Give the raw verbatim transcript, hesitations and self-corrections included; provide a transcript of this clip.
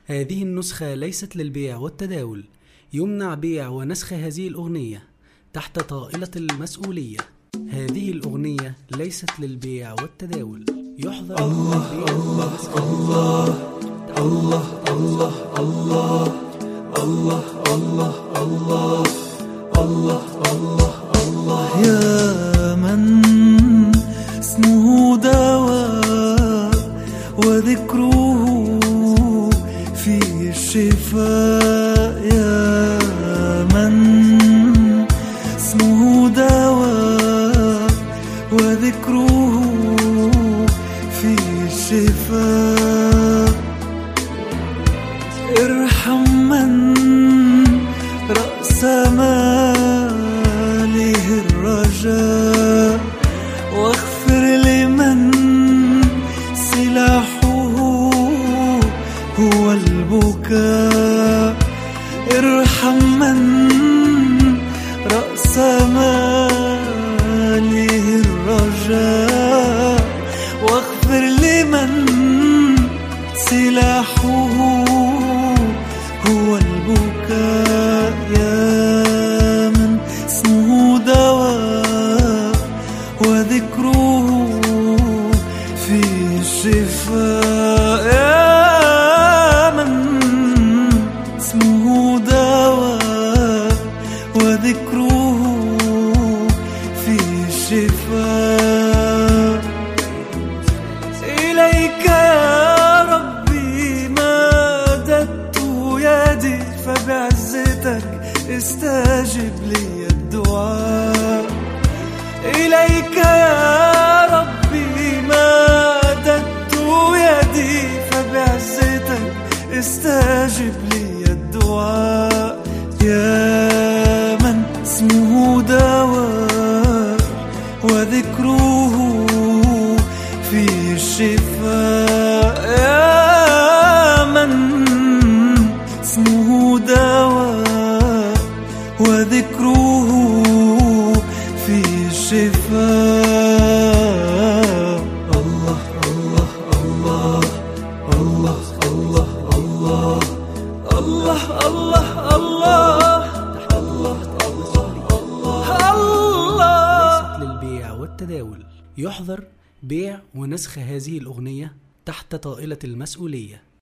هذه النسخة ليست للبيع والتداول. يمنع بيع ونسخ هذه الأغنية تحت طائلة المسؤولية. هذه الأغنية ليست للبيع والتداول. يحظر الله الله الله الله الله الله الله الله الله الله الله الله يا من اسمه دواء وذكره فيه الشفاء. يا من اسمه دواء وذكره فيه الشفاء. ارحم من رأس ماله الرجاء واغفر لمن سلاحه هو البكاء. ارحم من رأس ماله الرجاء واغفر لمن سلاحه هو البكاء. يا من اسمه دواء وذكره فيه الشفاء. يا من اسمه دواء وذكره فيه الشفاء. إليك يا ربي مددت يدي فبعزتك استجب لي الدعاء. إليك يا ربي مددت يدي فبعزتك استجب لي الدعاء. يا من اسمه دواء وذكره فيه الشفاء. يا من اسمه دواء وذكره فيه الشفاء. الله الله الله الله الله الله الله الله الله الله الله. ليست للبيع والتداول. يحظر بيع ونسخ هذه الأغنية تحت طائلة المسؤولية.